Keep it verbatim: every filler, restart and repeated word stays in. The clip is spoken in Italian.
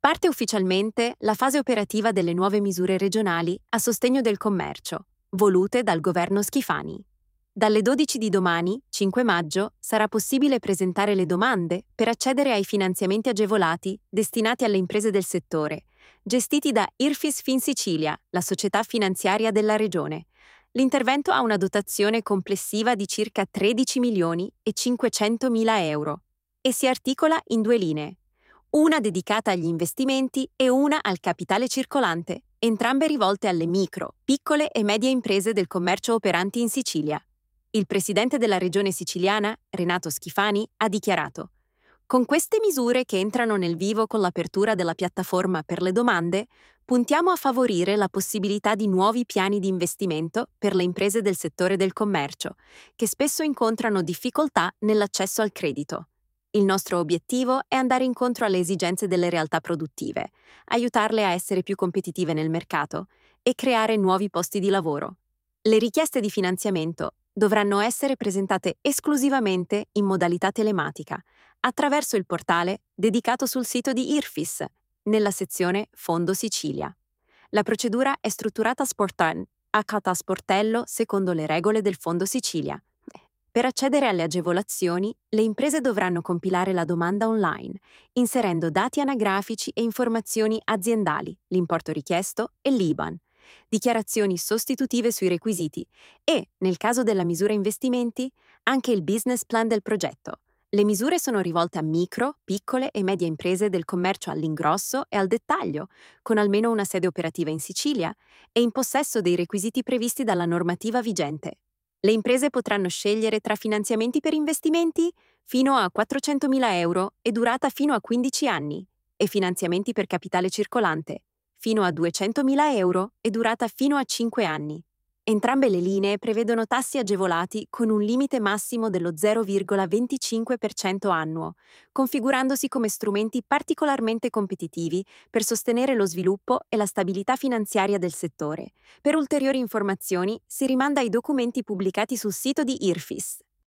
Parte ufficialmente la fase operativa delle nuove misure regionali a sostegno del commercio, volute dal governo Schifani. Dalle dodici di domani, cinque maggio, sarà possibile presentare le domande per accedere ai finanziamenti agevolati destinati alle imprese del settore, gestiti da Irfis Finsicilia, la società finanziaria della regione. L'intervento ha una dotazione complessiva di circa tredici milioni e cinquecentomila euro e si articola in due linee. Una dedicata agli investimenti e una al capitale circolante, entrambe rivolte alle micro, piccole e medie imprese del commercio operanti in Sicilia. Il presidente della regione siciliana, Renato Schifani, ha dichiarato: «Con queste misure che entrano nel vivo con l'apertura della piattaforma per le domande, puntiamo a favorire la possibilità di nuovi piani di investimento per le imprese del settore del commercio, che spesso incontrano difficoltà nell'accesso al credito. Il nostro obiettivo è andare incontro alle esigenze delle realtà produttive, aiutarle a essere più competitive nel mercato e creare nuovi posti di lavoro. Le richieste di finanziamento dovranno essere presentate esclusivamente in modalità telematica, attraverso il portale dedicato sul sito di Irfis, nella sezione Fondo Sicilia. La procedura è strutturata a sportan- a catasportello secondo le regole del Fondo Sicilia. Per accedere alle agevolazioni, le imprese dovranno compilare la domanda online, inserendo dati anagrafici e informazioni aziendali, l'importo richiesto e l'I B A N, dichiarazioni sostitutive sui requisiti e, nel caso della misura investimenti, anche il business plan del progetto. Le misure sono rivolte a micro, piccole e medie imprese del commercio all'ingrosso e al dettaglio, con almeno una sede operativa in Sicilia e in possesso dei requisiti previsti dalla normativa vigente. Le imprese potranno scegliere tra finanziamenti per investimenti fino a quattrocentomila euro e durata fino a quindici anni e finanziamenti per capitale circolante fino a duecentomila euro e durata fino a cinque anni. Entrambe le linee prevedono tassi agevolati con un limite massimo dello zero virgola venticinque per cento annuo, configurandosi come strumenti particolarmente competitivi per sostenere lo sviluppo e la stabilità finanziaria del settore. Per ulteriori informazioni si rimanda ai documenti pubblicati sul sito di Irfis.